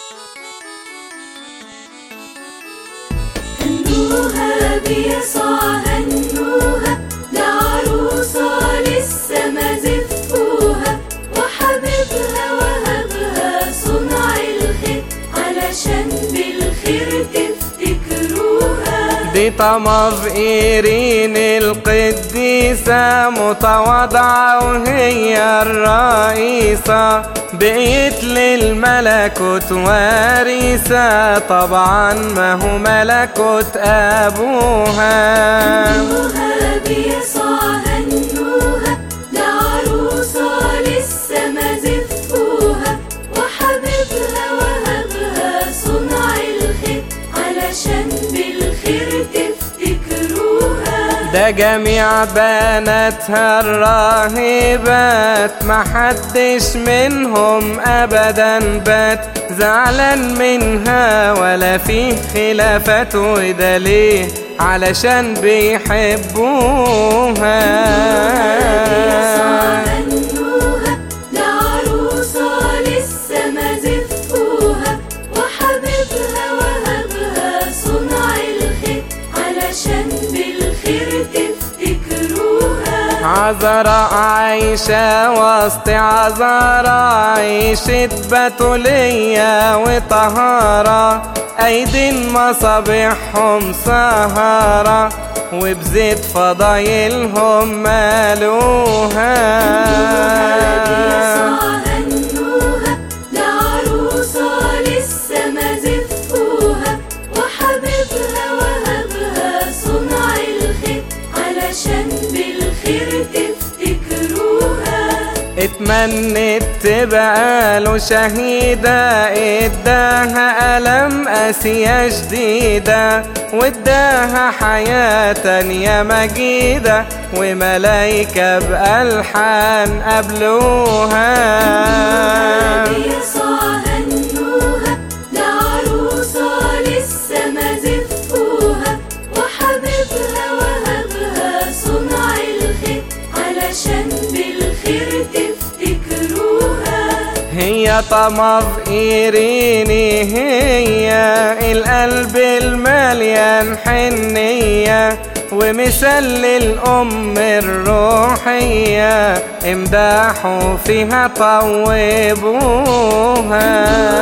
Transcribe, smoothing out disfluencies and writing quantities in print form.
هنوها بيسوع هنوها، ده عروسة لسه ما زفوها، وحبيبها وهبها صنع الخير علشان بالخير تفتكروها. دي طمر إيرين القديسة متواضعة وهي الرئيسة، بقيت للملكوت وارثة، طبعا ما هو ملكوت أبوها. هنوها بيسوع هنوها، ده عروسة لسه ما زفوها، وحبيبها وهبها صنع الخير علشان بالخير تفتكروها. ده جميع بناتها الراهبات محدش منهم أبدا بات زعلان منها ولا فيه خلافات، وده ليه؟ علشان بيحبوها. هنوها ده عروسة لسه ما زفوها، وحبيبها وهبها صنع الخير علشان بالخير تفتكروها. عذراء عايشة وسط عذراء، عيشة بتولية وطهارة، أيدين مصابيحهم سهرة، وبزيت فضايلهم مالوها. هنوها ده عروسة لسه ما زفوها، وحبيبها وهبها صنع الخير علشان بالخير تفتكروها. اتمنت تبقى له شهيدة، اداها ألم قاسية جديدة، واداها حياة تانية مجيدة، وملايكة بألحان قبلوها. هنوها ده عروسة لسه ما زفوها، وحبيبها وهبها صنع الخير علشان بالخير تفتكروها. هي طمر إيريني، هي القلب المليان حنية، ومثل للأم الروحية، امدحوا فيها طوبوها.